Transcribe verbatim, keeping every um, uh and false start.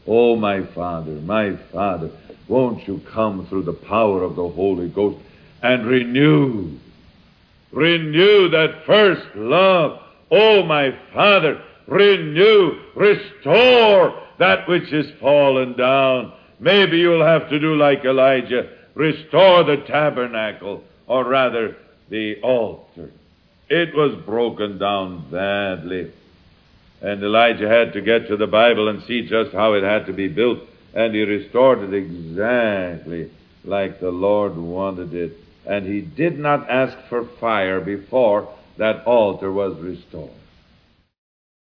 Oh, my Father, my Father, won't you come through the power of the Holy Ghost and renew, renew that first love. Oh, my Father, renew, restore that which is fallen down. Maybe you'll have to do like Elijah, restore the tabernacle, or rather the altar. It was broken down badly. And Elijah had to get to the Bible and see just how it had to be built. And he restored it exactly like the Lord wanted it. And he did not ask for fire before that altar was restored.